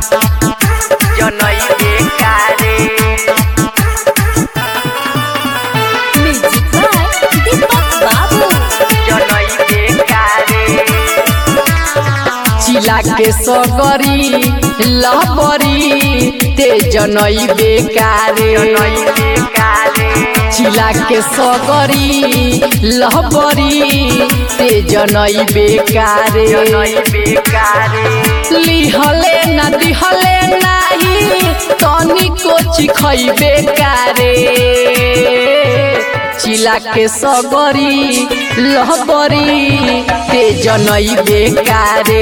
जनई बेकारे music by दीपक बाबू। जनई बेकारे चिला के सगरी लहबरी ते जनई बेकारे जनई बेकारे चिला के सगरी लहबरी ते जनई बेकारे जनई बेकारे लिहले न दिहले नाही तनिको चिखई बेकारे चिला के सगरी लहबरी ते जनई बेकारे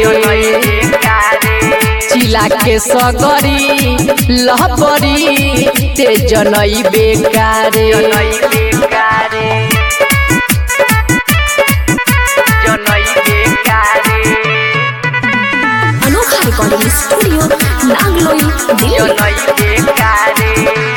चिला के सगरी लहबरी ते जनई बेकारे जनई बेकारे जनई बेकारे अनोखा रिकॉर्डिंग स्टूडियो नागलोई दिल्ली। जनई बेकारे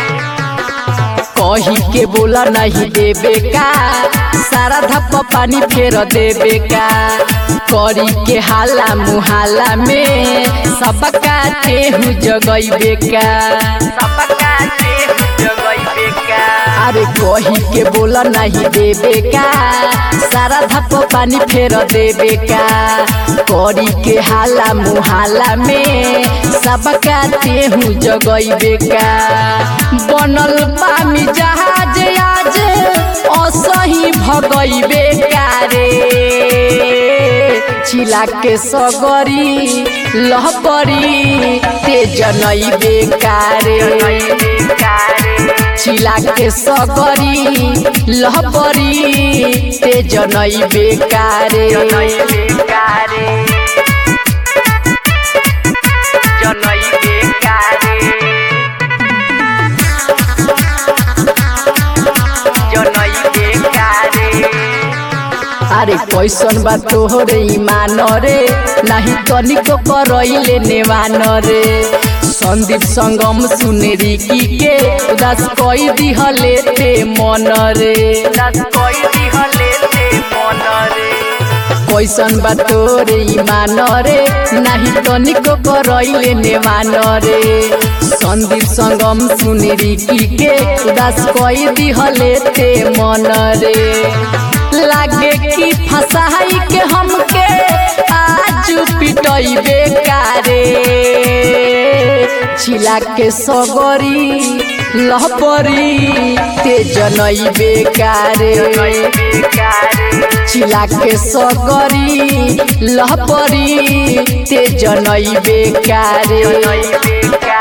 कही के बोला नहीं देवे का सारा धप पानी फेर देवे का करी के हाला मुहाला में सबका तेहू जगैबे का सबका जगई बेकार अरे कही के बोला नहीं देवे का सारा धप पानी फेर देवे का करी के हाला मुहाला में सबका तेहू जगैबे का बनल बामी जहाज आज असही भगैबे कारे चिला के सगरी लहबरी ते जनई बेकारे चिला के सगरी लहबरी ते जनई बेकारे जनई बेकारे जनई बेकारे जनई बेकारे अरे कैसन बा तोहरे ईमान रे नहीं तनिको करैले नेवान रे संदीप संगम सुनेरी की के उदास कई दिहले ते मन रे दस कोई दिहले ते मन रे कैसन बा तोरे ईमान रे नहीं तनिको करैले नेवान रे संदीप संगम सुनेरी की के उदास कई दिहले ते मन रे लागे कि फसाई के हमके आज पिटई बेकारे चिला के सगरी लहबरी ते जनई बेकारे चिला के सगरी लहबरी ते जनई बेकारे जनई बेकारे